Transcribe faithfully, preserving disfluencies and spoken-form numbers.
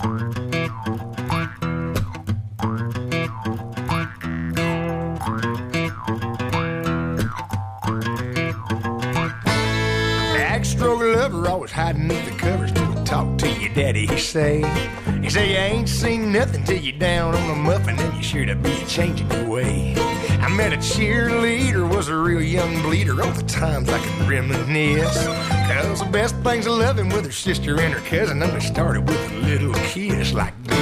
Backstroke lover, always hiding under the covers till I talk to your daddy, he say. He say you ain't seen nothing till you down on a muffin and you sure to be changing your way. I met a cheerleader, was a real young bleeder, all the times I can reminisce. Cause the best things of loving with her sister and her cousin only started with a little kiss like this.